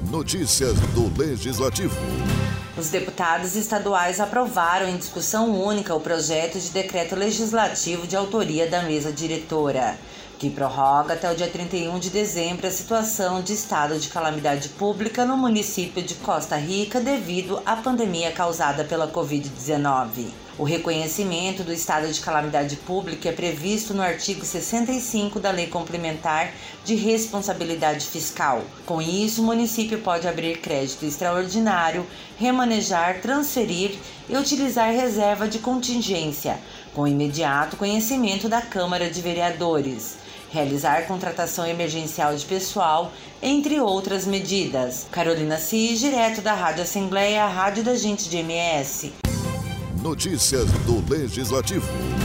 Notícias do Legislativo. Os deputados estaduais aprovaram em discussão única o projeto de decreto legislativo de autoria da mesa diretora, que prorroga até o dia 31 de dezembro a situação de estado de calamidade pública no município de Costa Rica devido à pandemia causada pela Covid-19. O reconhecimento do estado de calamidade pública é previsto no artigo 65 da Lei Complementar de Responsabilidade Fiscal. Com isso, o município pode abrir crédito extraordinário, remanejar, transferir e utilizar reserva de contingência, com imediato conhecimento da Câmara de Vereadores, realizar contratação emergencial de pessoal, entre outras medidas. Carolina Cis, direto da Rádio Assembleia, a rádio da gente de MS. Notícias do Legislativo.